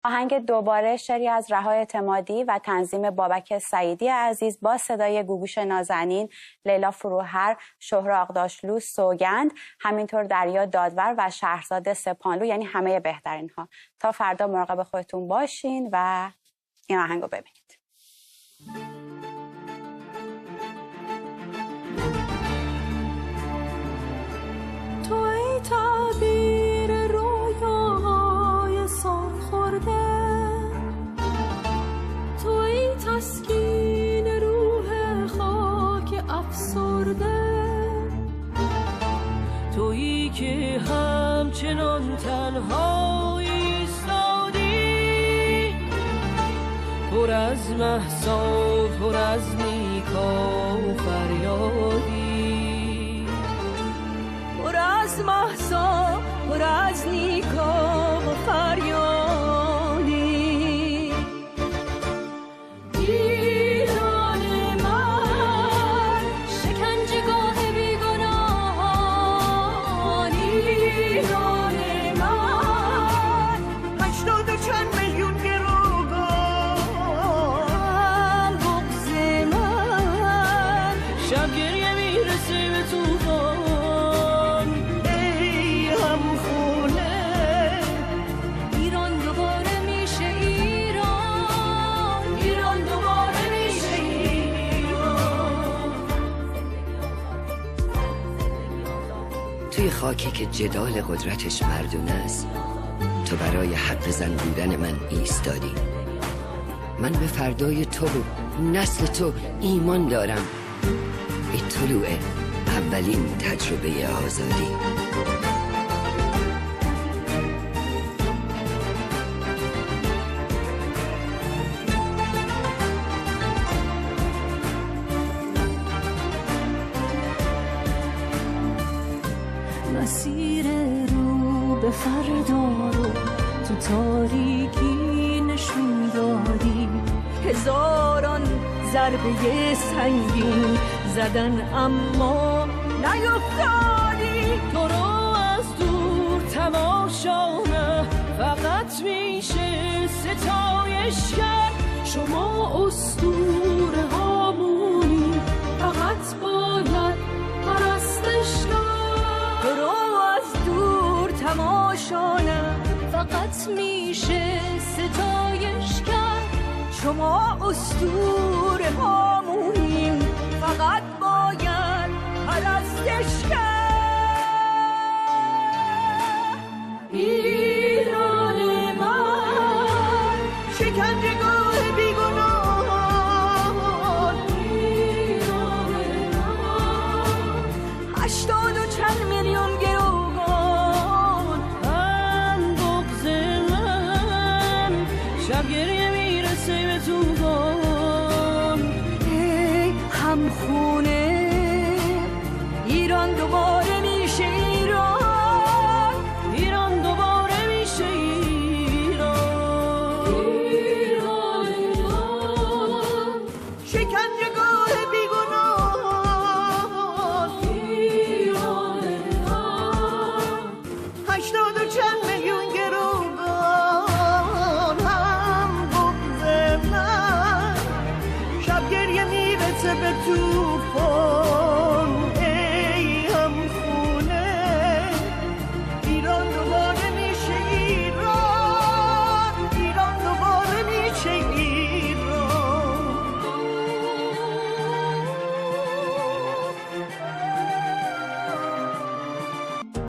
آهنگ دوباره شعری از رها اعتمادی و تنظیم بابک سعیدی عزیز با صدای گوگوش نازنین، لیلا فروهر، شهره آقداشلو، سوگند، همینطور دریا دادور و شهرزاد سپانلو، یعنی همه بهترین ها. تا فردا مراقب خودتون باشین و این آهنگو ببینید. تو ای تعبیر رویاهای سال خورده، تو ای تسکین روح خاک افسرده، تویی که همچنان تنها ایستادی، پر از مهسا، پر از نیکا و فریادی، پر از مهسا، پر از نیکا و فریادی. ایران من، شکنجهگاه بیگناهان، ایران من، 80 و چند میلیون گروگان، بغض من، شب گریه میرسه به طوفان. توی خاکی که جدال قدرتش مردونه است، تو برای حق زن بودن من ایستادی. من به فردای تو و نسل تو ایمان دارم، به طلوع اولین تجربه آزادی. مسیر رو به فردا رو تو تاریکی نشون دادی، هزاران ضربه سنگین زدن اما نیفتادی. تو رو از دور تماشا نه، فقط میشه ستایش کرد. شما اسطوره هامونی، فقط باید پرستش کرد. تو رو از دور تماشا نه، فقط میشه ستایش کرد. شما اسطوره هامونیم، فقط باید پرستش کرد. ایران من، شکنجهگاه بیگناهان، ایران من، 80 و چند میلیون گروگان، من بغض من، شب گریه میرسه به طوفان. ای همخونه، ایران دوباره میشه ایران، ایران دوباره میشه ایران. ایران من، شکنجهگاه بیگناهان، ایران من، 80 و چند میلیون گروگان، هم بغض من، شب گریه میرسه به طوفان.